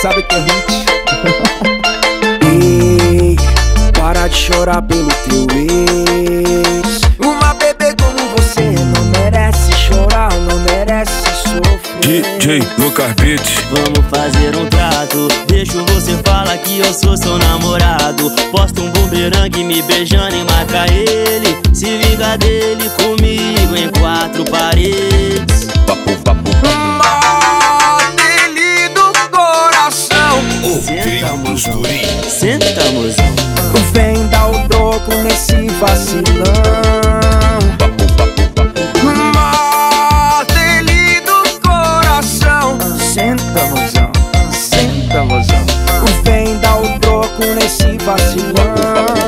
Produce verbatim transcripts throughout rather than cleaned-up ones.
sabe que é hit. Ei, para de chorar pelo teu ex. Uma bebê como você não merece chorar, não merece sofrer. D J Lucas Beats. Vamos fazer um trato, deixo você falar que eu sou seu namorado. Posta um bumerangue me beijando e marca ele. Se vinga dele comigo em quatro paredes. Papo, papo, Mata ele do coração. Senta, mozão. Senta, mozão. Vem dar o troco nesse vacilão. Mata ele do coração. Senta, mozão. Senta, mozão. Vem dar o troco nesse vacilão.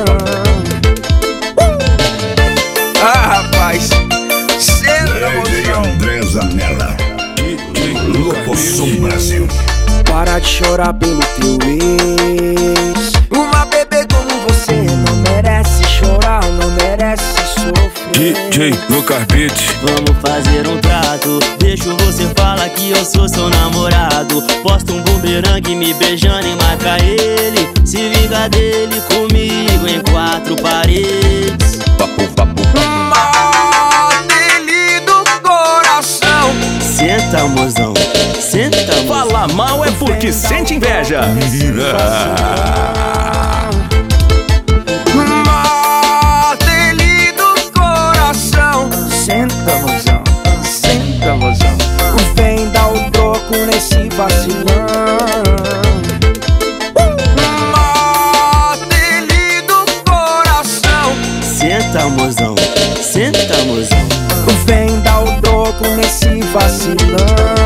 Ah, rapaz. Senta, mozão. André Zanella, Locoção Brasil. Para de chorar pelo teu ex. Uma bebê como você não merece chorar, não merece sofrer. D J Lucas Beats. Vamos fazer um trato, deixo você falar que eu sou seu namorado. Posta um bumerangue me beijando e marca ele. Se vinga dele comigo em quatro paredes. Papo, papo, Mata ele do coração. Senta, mozão. Senta, mozão. Fala mal é porque sente inveja. Mata ele do coração. Senta, mozão. Senta, mozão. Vem dar o troco nesse vacilão. Mata ele do coração. Senta, mozão. Senta, mozão. Vem dar o troco nesse vacilão.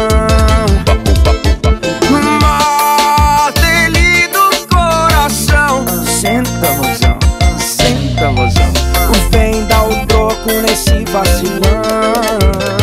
Mata ele do coração. Senta, mozão. Senta, mozão. Vem dar o troco nesse vacilão.